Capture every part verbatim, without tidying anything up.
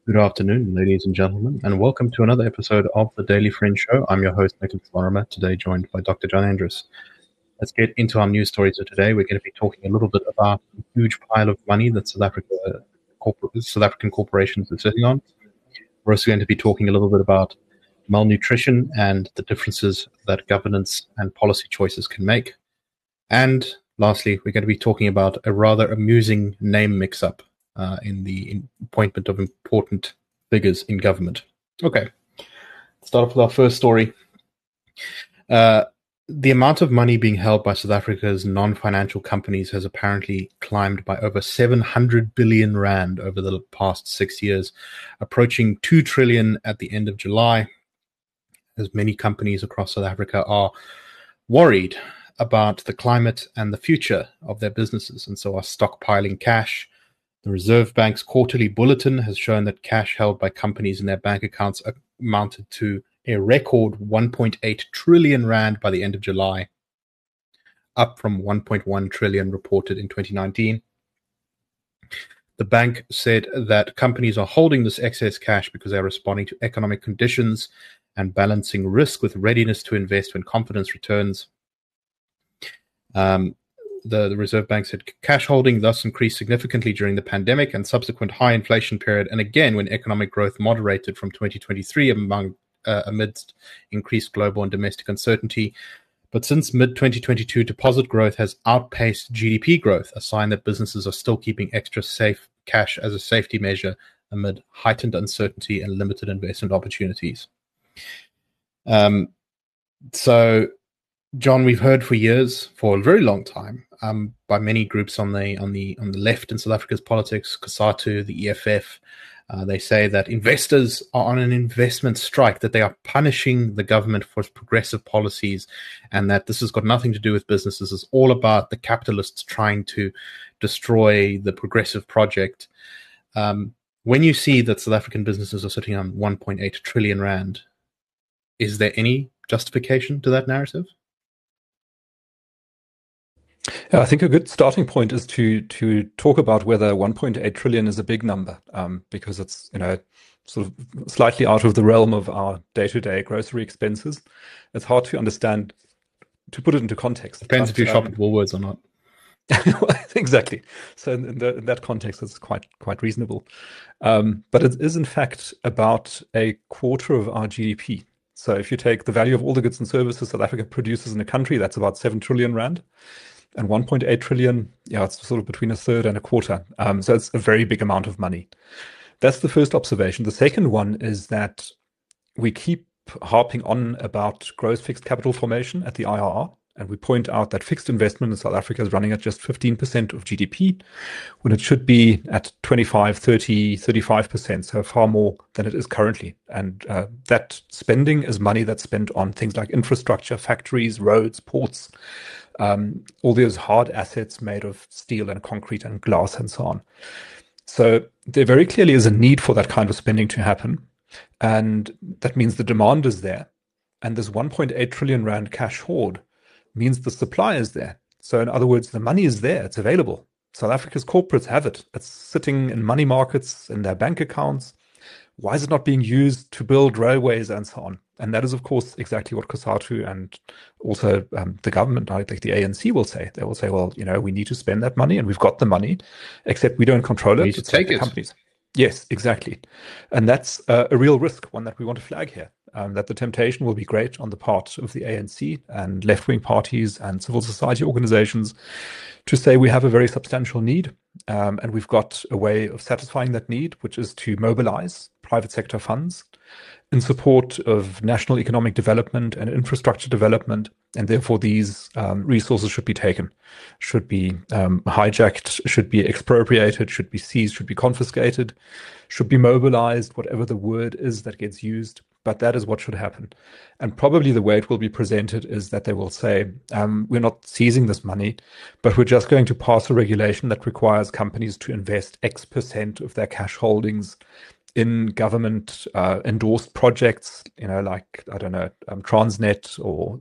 Good afternoon, ladies and gentlemen, and welcome to another episode of the Daily Friend Show. I'm your host, Nicholas Lorimer, today joined by Doctor John Andrus. Let's get into our news stories of today. We're going to be talking a little bit about the huge pile of money that South Africa, corpor- South African corporations are sitting on. We're also going to be talking a little bit about malnutrition and the differences that governance and policy choices can make. And lastly, we're going to be talking about a rather amusing name mix-up Uh, in the appointment of important figures in government. Okay, start off with our first story. Uh, the amount of money being held by South Africa's non-financial companies has apparently climbed by over seven hundred billion rand over the past six years, approaching two trillion at the end of July, as many companies across South Africa are worried about the climate and the future of their businesses, and so are stockpiling cash. The Reserve Bank's quarterly bulletin has shown that cash held by companies in their bank accounts amounted to a record one point eight trillion rand by the end of July, up from one point one trillion reported in twenty nineteen. The bank said that companies are holding this excess cash because they are responding to economic conditions and balancing risk with readiness to invest when confidence returns. Um, The, the Reserve Bank said cash holding thus increased significantly during the pandemic and subsequent high inflation period, and again when economic growth moderated from twenty twenty-three among, uh, amidst increased global and domestic uncertainty. But since mid twenty twenty-two, deposit growth has outpaced G D P growth, a sign that businesses are still keeping extra safe cash as a safety measure amid heightened uncertainty and limited investment opportunities. Um, so, John, we've heard for years, for a very long time, um, by many groups on the on the on the left in South Africa's politics, COSATU, the E F F, uh, they say that investors are on an investment strike, that they are punishing the government for its progressive policies, and that this has got nothing to do with businesses. It's all about the capitalists trying to destroy the progressive project. Um, when you see that South African businesses are sitting on one point eight trillion rand, is there any justification to that narrative? Yeah, I think a good starting point is to to talk about whether one point eight trillion is a big number, um, because it's, you know, sort of slightly out of the realm of our day-to-day grocery expenses. It's hard to understand, to put it into context. Depends but, if you shop um, at Woolworths or not. Exactly. So in, the, in that context, it's quite quite reasonable. Um, but it is in fact about a quarter of our G D P. So if you take the value of all the goods and services South Africa produces in a country, that's about seven trillion rand. And one point eight trillion, yeah, it's sort of between a third and a quarter. Um, so it's a very big amount of money. That's the first observation. The second one is that we keep harping on about gross fixed capital formation at the I R R. And we point out that fixed investment in South Africa is running at just fifteen percent of G D P, when it should be at twenty-five, thirty, thirty-five percent, so far more than it is currently. And uh, that spending is money that's spent on things like infrastructure, factories, roads, ports, um, all those hard assets made of steel and concrete and glass and so on. So there very clearly is a need for that kind of spending to happen. And that means the demand is there. And this one point eight trillion rand cash hoard means the supply is there. So in other words, the money is there, it's available. South Africa's corporates have it. It's sitting in money markets, in their bank accounts. Why is it not being used to build railways and so on? And that is, of course, exactly what COSATU and also um, the government, like the A N C, will say. They will say, well, you know, we need to spend that money and we've got the money, except we don't control it. We need to it's take like it. Companies. Yes, exactly. And that's uh, a real risk, one that we want to flag here. Um, that the temptation will be great on the part of the A N C and left-wing parties and civil society organizations to say we have a very substantial need, um, and we've got a way of satisfying that need, which is to mobilize private sector funds in support of national economic development and infrastructure development, and therefore these um, resources should be taken, should be um, hijacked, should be expropriated, should be seized, should be confiscated, should be mobilized, whatever the word is that gets used. But that is what should happen. And probably the way it will be presented is that they will say, um, we're not seizing this money, but we're just going to pass a regulation that requires companies to invest X percent of their cash holdings in government uh, endorsed projects, you know, like, I don't know, um, Transnet or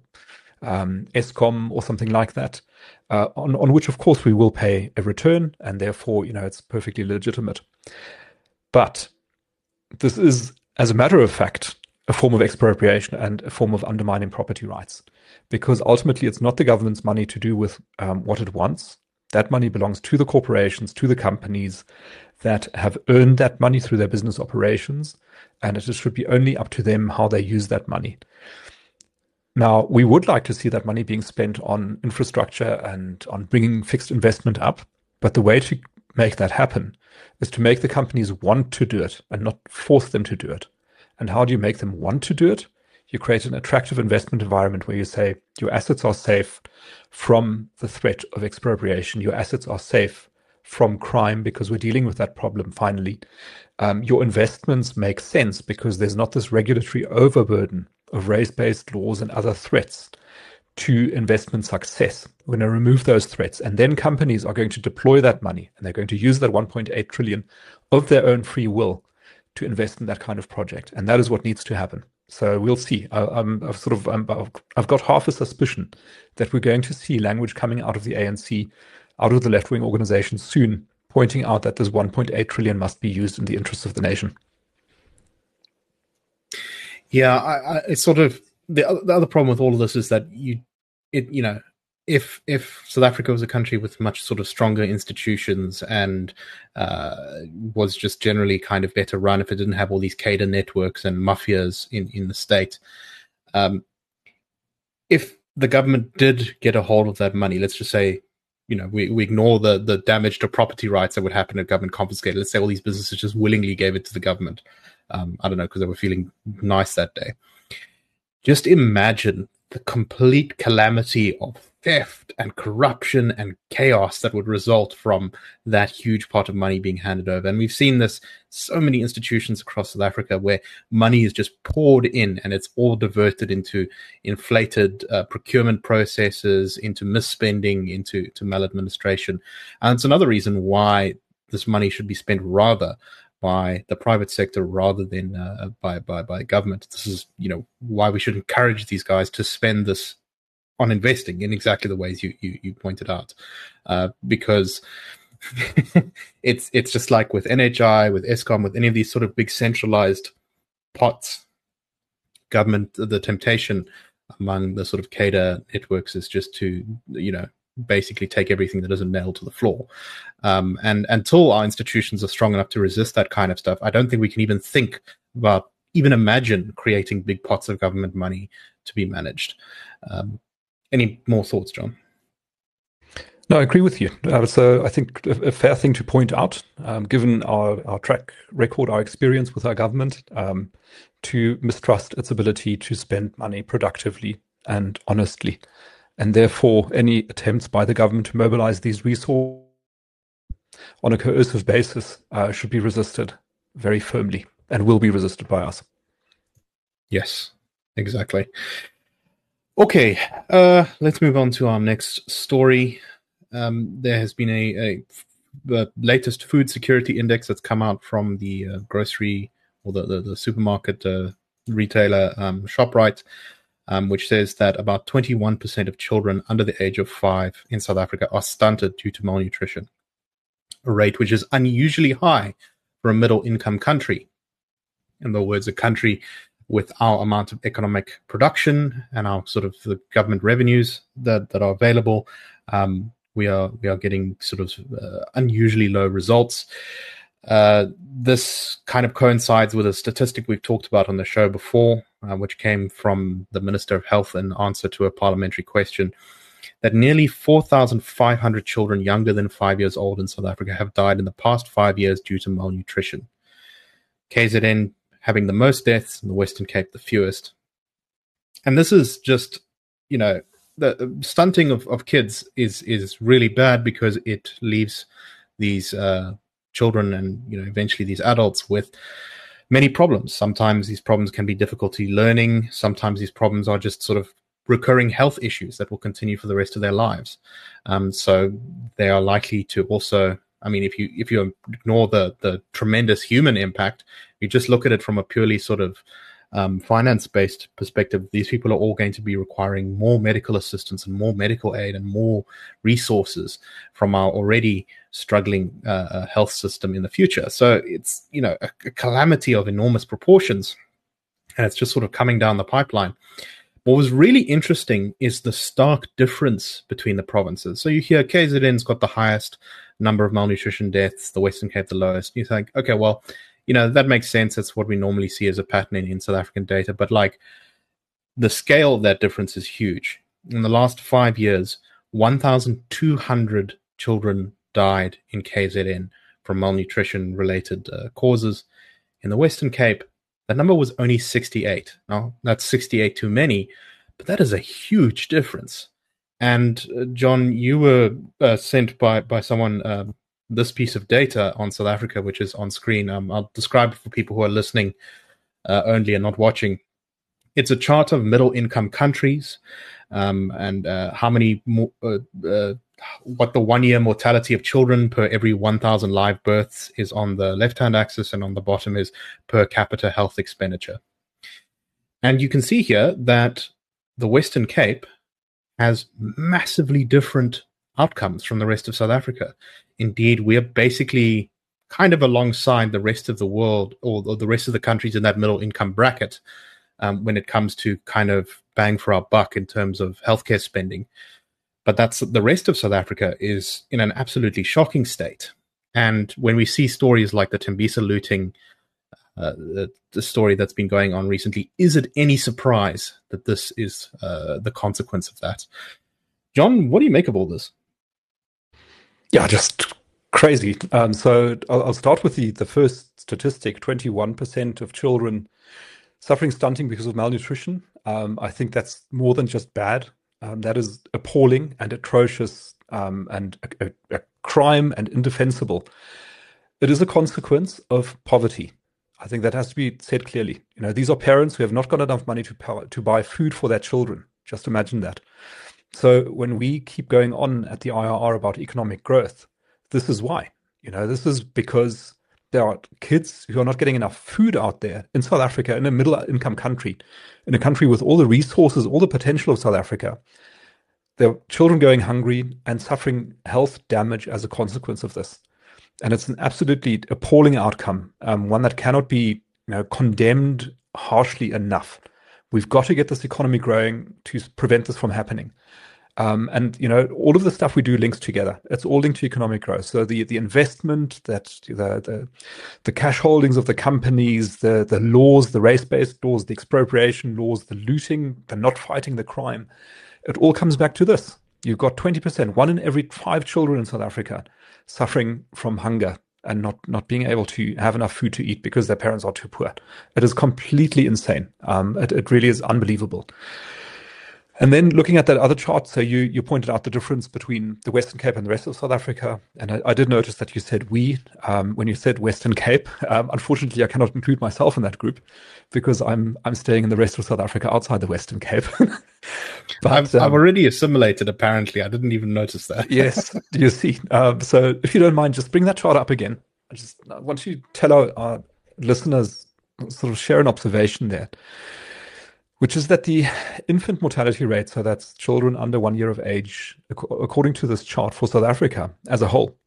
um, Eskom or something like that, uh, on, on which, of course, we will pay a return. And therefore, you know, it's perfectly legitimate. But this is, as a matter of fact, a form of expropriation and a form of undermining property rights, because ultimately it's not the government's money to do with um, what it wants. That money belongs to the corporations, to the companies that have earned that money through their business operations, and it should be only up to them how they use that money. Now, we would like to see that money being spent on infrastructure and on bringing fixed investment up, but the way to make that happen is to make the companies want to do it and not force them to do it. And how do you make them want to do it? You create an attractive investment environment where you say your assets are safe from the threat of expropriation. Your assets are safe from crime because we're dealing with that problem finally. Um, your investments make sense because there's not this regulatory overburden of race-based laws and other threats to investment success. We're going to remove those threats, and then companies are going to deploy that money, and they're going to use that one point eight trillion of their own free will to invest in that kind of project, and that is what needs to happen. So we'll see. I, I'm, I've sort of, I'm, I've got half a suspicion that we're going to see language coming out of the A N C, out of the left-wing organizations soon, pointing out that this one point eight trillion must be used in the interests of the nation. Yeah, I, I, it's sort of the, the other problem with all of this is that you, it, you know, if if South Africa was a country with much sort of stronger institutions and uh, was just generally kind of better run, if it didn't have all these cadre networks and mafias in in the state, um, if the government did get a hold of that money, let's just say, you know, we, we ignore the the damage to property rights that would happen if government confiscated. Let's say all these businesses just willingly gave it to the government. Um, I don't know, because they were feeling nice that day. Just imagine the complete calamity of theft and corruption and chaos that would result from that huge pot of money being handed over. And we've seen this so many institutions across South Africa where money is just poured in and it's all diverted into inflated uh, procurement processes, into misspending, into to maladministration. And it's another reason why this money should be spent rather by the private sector rather than uh, by, by by government. This is, you know, why we should encourage these guys to spend this on investing in exactly the ways you you, you pointed out, uh, because it's it's just like with N H I, with Eskom, with any of these sort of big centralized pots, government, the temptation among the sort of cadre networks is just to, you know, basically take everything that isn't nailed to the floor. Um, and until our institutions are strong enough to resist that kind of stuff, I don't think we can even think about, even imagine creating big pots of government money to be managed. Um, any more thoughts, John? No, I agree with you. Uh, so I think a, a fair thing to point out, um, given our, our track record, our experience with our government, um, to mistrust its ability to spend money productively and honestly. And therefore, any attempts by the government to mobilize these resources on a coercive basis uh, should be resisted very firmly and will be resisted by us. Yes, exactly. Okay, uh, let's move on to our next story. Um, there has been a, a the latest food security index that's come out from the uh, grocery or the, the, the supermarket uh, retailer um, ShopRite, um, which says that about twenty-one percent of children under the age of five in South Africa are stunted due to malnutrition, a rate which is unusually high for a middle-income country. In other words, a country with our amount of economic production and our sort of the government revenues that, that are available, um, we are we are getting sort of uh, unusually low results. Uh, this kind of coincides with a statistic we've talked about on the show before, uh, which came from the Minister of Health in answer to a parliamentary question, that nearly four thousand five hundred children younger than five years old in South Africa have died in the past five years due to malnutrition. K Z N having the most deaths, and the Western Cape the fewest. And this is just, you know, the stunting of, of kids is is really bad because it leaves these uh, children and, you know, eventually these adults with many problems. Sometimes these problems can be difficulty learning. Sometimes these problems are just sort of recurring health issues that will continue for the rest of their lives. Um, so they are likely to also, I mean, if you if you ignore the the tremendous human impact, you just look at it from a purely sort of um, finance-based perspective, these people are all going to be requiring more medical assistance and more medical aid and more resources from our already struggling uh, health system in the future. So it's, you know, a, a calamity of enormous proportions, and it's just sort of coming down the pipeline. What was really interesting is the stark difference between the provinces. So you hear K Z N's got the highest number of malnutrition deaths, the Western Cape the lowest. You think, okay, well, you know, that makes sense. That's what we normally see as a pattern in, in South African data. But like, the scale of that difference is huge. In the last five years, one thousand two hundred children died in K Z N from malnutrition-related uh, causes. In the Western Cape, that number was only sixty-eight. Now, that's sixty-eight too many, but that is a huge difference. And uh, John, you were uh, sent by, by someone uh, this piece of data on South Africa, which is on screen. Um, I'll describe it for people who are listening uh, only and not watching. It's a chart of middle-income countries um, and uh, how many, mo- uh, uh, what the one-year mortality of children per every one thousand live births is on the left-hand axis, and on the bottom is per capita health expenditure. And you can see here that the Western Cape has massively different outcomes from the rest of South Africa. Indeed, we are basically kind of alongside the rest of the world, or, or the rest of the countries in that middle income bracket um, when it comes to kind of bang for our buck in terms of healthcare spending. But that's the rest of South Africa is in an absolutely shocking state. And when we see stories like the Tembisa looting, uh, the, the story that's been going on recently, is it any surprise that this is uh, the consequence of that? John, what do you make of all this? Yeah, just crazy. Um, so I'll, I'll start with the, the first statistic, twenty-one percent of children suffering stunting because of malnutrition. Um, I think that's more than just bad. Um, that is appalling and atrocious um, and a, a, a crime and indefensible. It is a consequence of poverty. I think that has to be said clearly. You know, these are parents who have not got enough money to power, to buy food for their children. Just imagine that. So when we keep going on at the I R R about economic growth, this is why. You know, this is because there are kids who are not getting enough food out there in South Africa, in a middle-income country, in a country with all the resources, all the potential of South Africa. There are children going hungry and suffering health damage as a consequence of this. And it's an absolutely appalling outcome, um, one that cannot be, you know, condemned harshly enough. We've got to get this economy growing to prevent this from happening. Um, and, you know, all of the stuff we do links together. It's all linked to economic growth. So the the investment, that the the, the cash holdings of the companies, the, the laws, the race-based laws, the expropriation laws, the looting, the not fighting the crime, it all comes back to this. You've got twenty percent, one in every five children in South Africa suffering from hunger and not, not being able to have enough food to eat because their parents are too poor. It is completely insane. Um, it, it really is unbelievable. And then looking at that other chart, so you you pointed out the difference between the Western Cape and the rest of South Africa. And I, I did notice that you said we, um, when you said Western Cape. Um, unfortunately, I cannot include myself in that group because I'm I'm staying in the rest of South Africa outside the Western Cape. But, I've, um, I've already assimilated, apparently. I didn't even notice that. Yes, you see. Um, so if you don't mind, just bring that chart up again. I just I want you to tell our, our listeners, sort of share an observation there, which is that the infant mortality rate, so that's children under one year of age, according to this chart for South Africa as a whole,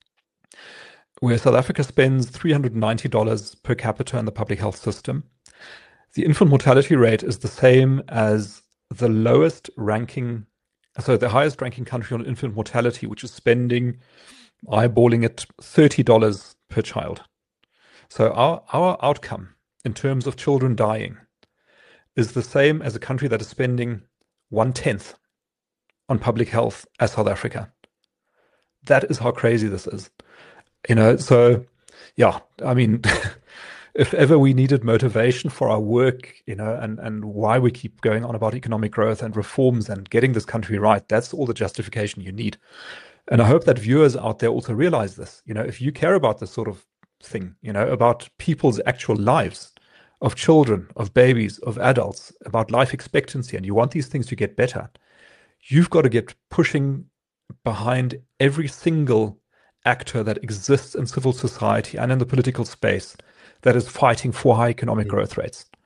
where South Africa spends three hundred ninety dollars per capita in the public health system, the infant mortality rate is the same as the lowest ranking, so the highest ranking country on infant mortality, which is spending, eyeballing it, thirty dollars per child. So our, our outcome in terms of children dying is the same as a country that is spending one-tenth on public health as South Africa. That is how crazy this is. You know, so, yeah, I mean, if ever we needed motivation for our work, you know, and, and why we keep going on about economic growth and reforms and getting this country right, that's all the justification you need. And I hope that viewers out there also realize this. You know, if you care about this sort of thing, you know, about people's actual lives, of children, of babies, of adults, about life expectancy, and you want these things to get better, you've got to get pushing behind every single actor that exists in civil society and in the political space that is fighting for high economic growth rates.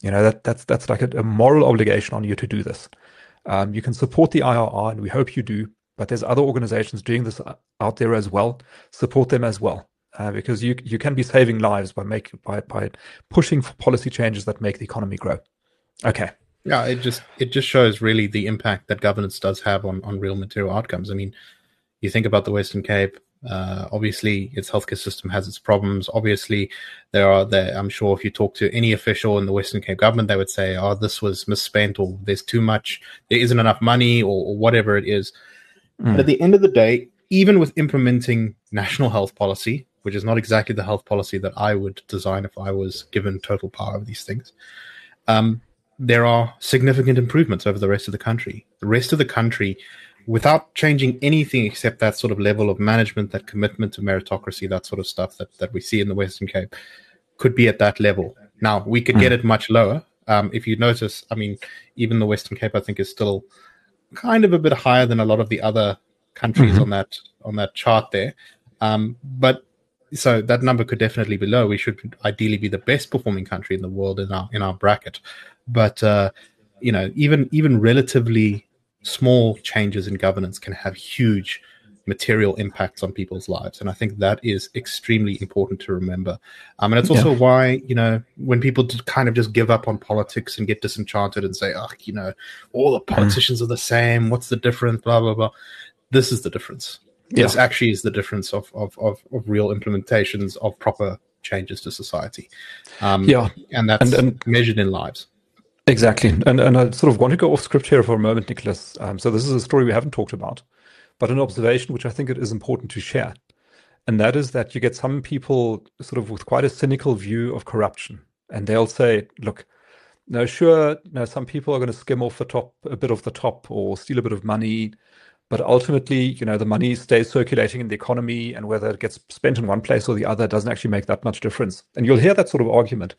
You know, that that's that's like a, a moral obligation on you to do this. Um, you can support the I R R, and we hope you do, but there's other organizations doing this out there as well. Support them as well, uh, because you you can be saving lives by make by by pushing for policy changes that make the economy grow. Okay. Yeah, it just it just shows really the impact that governance does have on on real material outcomes. I mean, you think about the Western Cape. Uh, obviously, its healthcare system has its problems. Obviously, there are there. I'm sure if you talk to any official in the Western Cape government, they would say, "Oh, this was misspent," or "There's too much, there isn't enough money," or, or whatever it is. Mm. But at the end of the day, even with implementing national health policy, which is not exactly the health policy that I would design if I was given total power over these things, um, there are significant improvements over the rest of the country. The rest of the country, without changing anything except that sort of level of management, that commitment to meritocracy, that sort of stuff that, that we see in the Western Cape, could be at that level. Now, we could get it much lower. Um, if you notice, I mean, even the Western Cape, I think, is still kind of a bit higher than a lot of the other countries mm-hmm. on that on that chart there. Um, but so that number could definitely be low. We should ideally be the best performing country in the world in our in our bracket. But uh, you know, even even relatively small changes in governance can have huge material impacts on people's lives, and I think that is extremely important to remember. Um, and it's also yeah. why, you know, when people kind of just give up on politics and get disenchanted and say, "Oh, you know, all the politicians mm. are the same. What's the difference?" Blah blah blah. This is the difference. Yeah. This actually is the difference of of of, of real implementations of proper changes to society. Um, yeah, and that's and, and measured in lives. Exactly. And and I sort of want to go off script here for a moment, Nicholas. Um, so this is a story we haven't talked about, but an observation which I think it is important to share. And that is that you get some people sort of with quite a cynical view of corruption. And they'll say, look, no, sure, no, some people are going to skim off the top, a bit of the top, or steal a bit of money. But ultimately, you know, the money stays circulating in the economy, and whether it gets spent in one place or the other doesn't actually make that much difference. And you'll hear that sort of argument.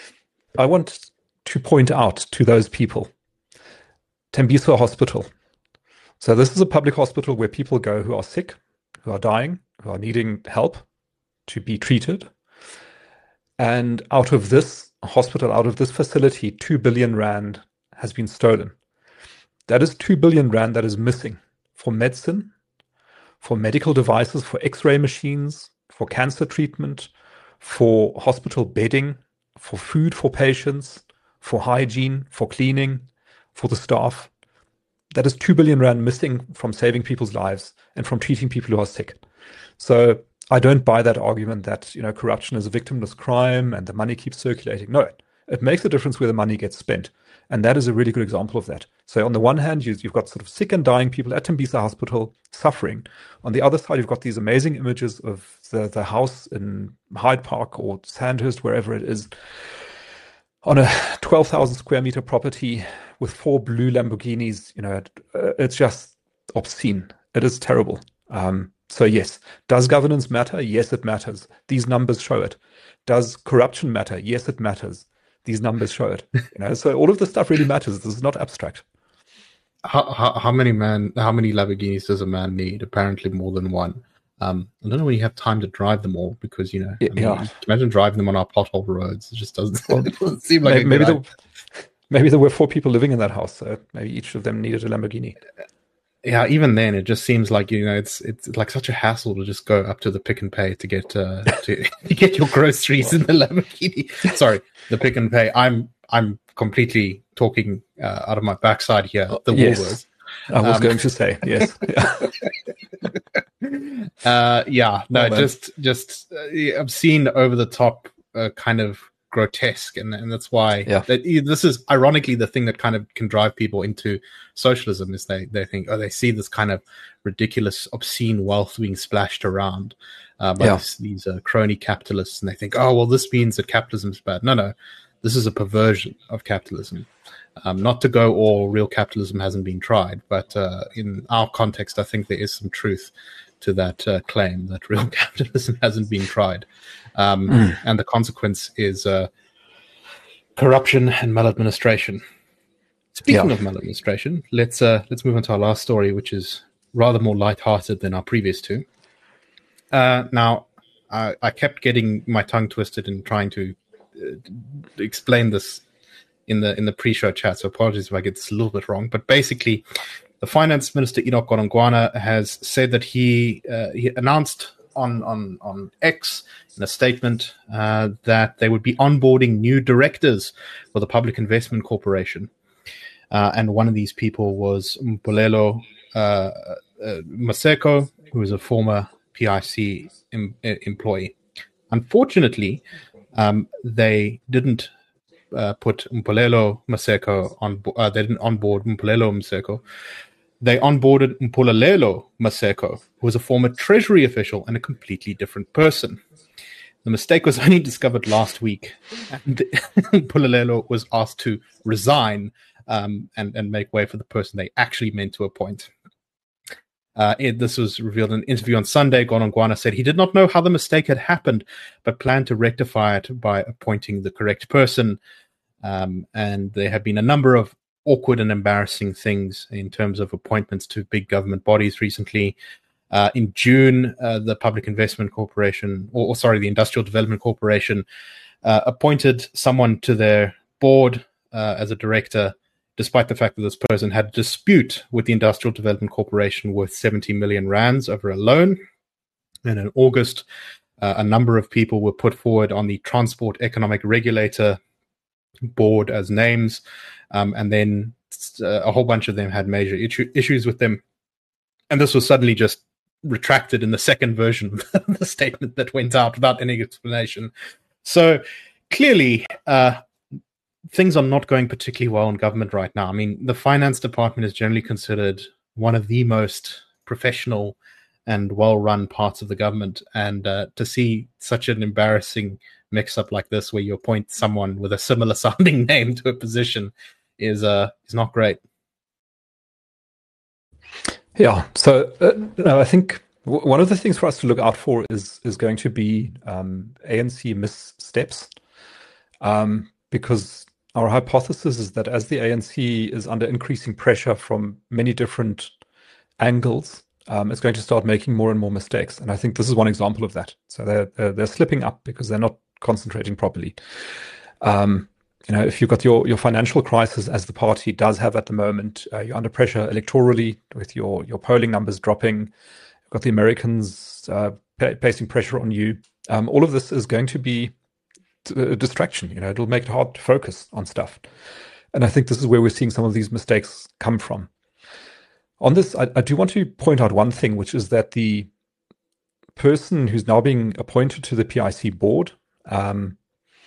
I want to point out to those people, Tembisa Hospital. So this is a public hospital where people go who are sick, who are dying, who are needing help to be treated. And out of this hospital, out of this facility, two billion rand has been stolen. That is two billion rand that is missing for medicine, for medical devices, for x-ray machines, for cancer treatment, for hospital bedding, for food for patients, for hygiene, for cleaning, for the staff. That is two billion rand missing from saving people's lives and from treating people who are sick. So I don't buy that argument that, you know, corruption is a victimless crime and the money keeps circulating. No, it makes a difference where the money gets spent. And that is a really good example of that. So on the one hand, you, you've got sort of sick and dying people at Tembisa Hospital suffering. On the other side, you've got these amazing images of the, the house in Hyde Park or Sandhurst, wherever it is, on a twelve thousand square meter property with four blue Lamborghinis. You know, it, uh, it's just obscene. It is terrible. Um, so yes, does governance matter? Yes, it matters. These numbers show it. Does corruption matter? Yes, it matters. These numbers show it. You know, so all of this stuff really matters. This is not abstract. How, how, how many man? How many Lamborghinis does a man need? Apparently, more than one. Um, I don't know when you have time to drive them all, because, you know, I mean, yeah. imagine driving them on our pothole roads. It just doesn't, well, it doesn't seem like maybe, a good maybe, there, maybe there were four people living in that house, so maybe each of them needed a Lamborghini. Yeah, even then, it just seems like, you know, it's it's like such a hassle to just go up to the Pick and Pay to get uh, to, to get your groceries in the Lamborghini. Sorry, the Pick and Pay. I'm I'm completely talking uh, out of my backside here. The yes. Woolworths. I was um, going to say yes. uh, yeah, no, oh, just just uh, obscene, over the top, uh, kind of grotesque, and and that's why yeah. that, this is ironically the thing that kind of can drive people into socialism, is they they think, oh, they see this kind of ridiculous, obscene wealth being splashed around uh, by yeah. this, these uh, crony capitalists, and they think, oh, well, this means that capitalism is bad. No, no, this is a perversion of capitalism. Um, not to go all real capitalism hasn't been tried, but uh, in our context, I think there is some truth to that uh, claim that real capitalism hasn't been tried. Um, mm. And the consequence is uh, corruption and maladministration. Speaking yeah. of maladministration, let's uh, let's move on to our last story, which is rather more lighthearted than our previous two. Uh, now, I, I kept getting my tongue twisted in trying to uh, explain this in the in the pre-show chat, so apologies if I get this a little bit wrong. But basically, the Finance Minister Enoch Godongwana has said that he uh, he announced on on on X in a statement uh, that they would be onboarding new directors for the Public Investment Corporation, uh, and one of these people was Mpolelo uh, uh, Maseko, who is a former P I C em- employee. Unfortunately, um, they didn't uh, put Mpolelo Maseko on. Uh, they didn't onboard Mpolelo Maseko. They onboarded Mpumelelo Maseko, who was a former Treasury official and a completely different person. The mistake was only discovered last week, and Mpumelelo was asked to resign um, and, and make way for the person they actually meant to appoint. Uh, it, this was revealed in an interview on Sunday. Godongwana said he did not know how the mistake had happened, but planned to rectify it by appointing the correct person. Um, and there have been a number of awkward and embarrassing things in terms of appointments to big government bodies recently. Uh, in June, uh, the Public Investment Corporation, or, or sorry, the Industrial Development Corporation, uh, appointed someone to their board uh, as a director, despite the fact that this person had a dispute with the Industrial Development Corporation worth seventy million rands over a loan. And in August, uh, a number of people were put forward on the Transport Economic Regulator board as names, um, and then uh, a whole bunch of them had major issue, issues with them. And this was suddenly just retracted in the second version of the statement that went out without any explanation. So clearly, uh, things are not going particularly well in government right now. I mean, the finance department is generally considered one of the most professional and well-run parts of the government. And uh, to see such an embarrassing mix-up like this, where you appoint someone with a similar sounding name to a position, is uh, is not great. Yeah. So uh, no, I think w- one of the things for us to look out for is is going to be um, A N C missteps, um, because our hypothesis is that as the A N C is under increasing pressure from many different angles, um, it's going to start making more and more mistakes. And I think this is one example of that. So they're they're, they're slipping up because they're not concentrating properly. Um, you know, if you've got your, your financial crisis, as the party does have at the moment, uh, you're under pressure electorally with your, your polling numbers dropping. You've got the Americans uh, p- placing pressure on you. Um, all of this is going to be a distraction. You know, it'll make it hard to focus on stuff. And I think this is where we're seeing some of these mistakes come from. On this, I, I do want to point out one thing, which is that the person who's now being appointed to the P I C board, um,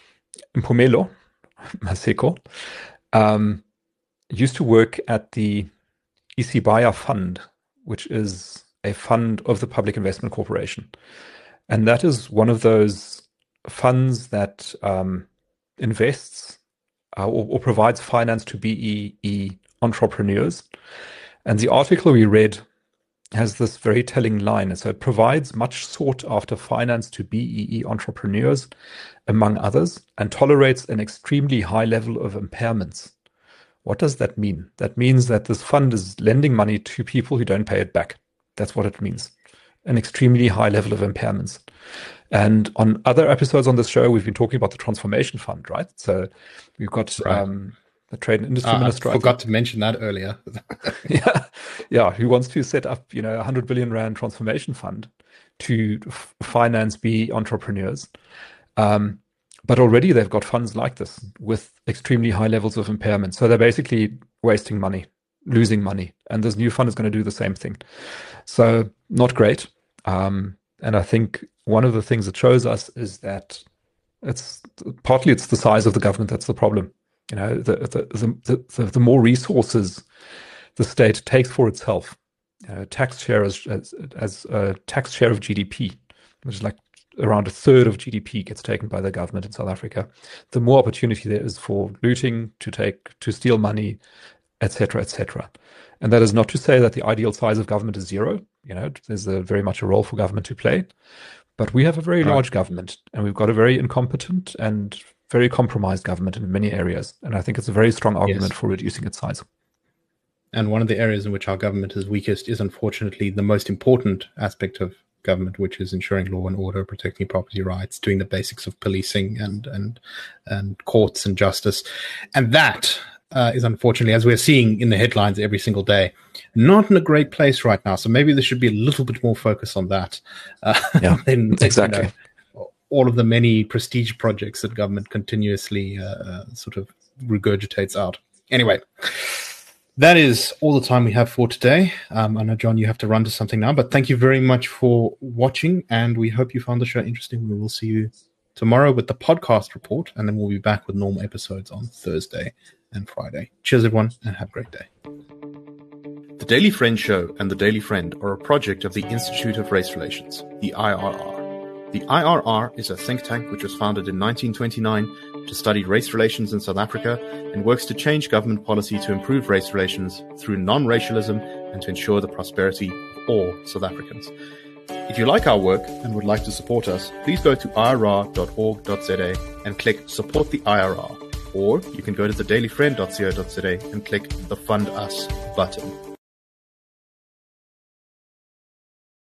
Mpumelo Maseko, um, used to work at the Isibaya Fund, which is a fund of the Public Investment Corporation. And that is one of those funds that um, invests uh, or, or provides finance to B E E entrepreneurs. And the article we read has this very telling line. So it provides much sought after finance to B E E entrepreneurs, among others, and tolerates an extremely high level of impairments. What does that mean? That means that this fund is lending money to people who don't pay it back. That's what it means. An extremely high level of impairments. And on other episodes on this show, we've been talking about the Transformation Fund, right? So we've got right. um, the Trade and Industry uh, Minister. I forgot to mention that earlier. yeah, yeah, who wants to set up, you know, a hundred billion rand transformation fund to f- finance B E E entrepreneurs. Um, but already they've got funds like this with extremely high levels of impairment. So they're basically wasting money, losing money. And this new fund is going to do the same thing. So not great. Um, and I think one of the things it shows us is that it's partly it's the size of the government that's the problem. You know, the the the, the, the more resources the state takes for itself, uh, tax share as, as as a tax share of G D P, which is like around a third of G D P gets taken by the government in South Africa, the more opportunity there is for looting, to take, to steal money, et cetera, et cetera. And that is not to say that the ideal size of government is zero. You know, there's a very much a role for government to play, but we have a very right. large government, and we've got a very incompetent and very compromised government in many areas. And I think it's a very strong argument yes. for reducing its size. And one of the areas in which our government is weakest is unfortunately the most important aspect of government, which is ensuring law and order, protecting property rights, doing the basics of policing and and and courts and justice. And that uh, is unfortunately, as we're seeing in the headlines every single day, not in a great place right now. So maybe there should be a little bit more focus on that. Uh, yeah, than, exactly. You know, all of the many prestige projects that government continuously uh, sort of regurgitates out. Anyway, that is all the time we have for today. Um, I know, John, you have to run to something now, but thank you very much for watching, and we hope you found the show interesting. We will see you tomorrow with the podcast report, and then we'll be back with normal episodes on Thursday and Friday. Cheers, everyone, and have a great day. The Daily Friend Show and The Daily Friend are a project of the Institute of Race Relations, the I R R. The I R R is a think tank which was founded in nineteen twenty-nine to study race relations in South Africa and works to change government policy to improve race relations through non-racialism and to ensure the prosperity of all South Africans. If you like our work and would like to support us, please go to I R R dot org dot Z A and click Support the I R R. Or you can go to the daily friend dot co dot Z A and click the Fund Us button.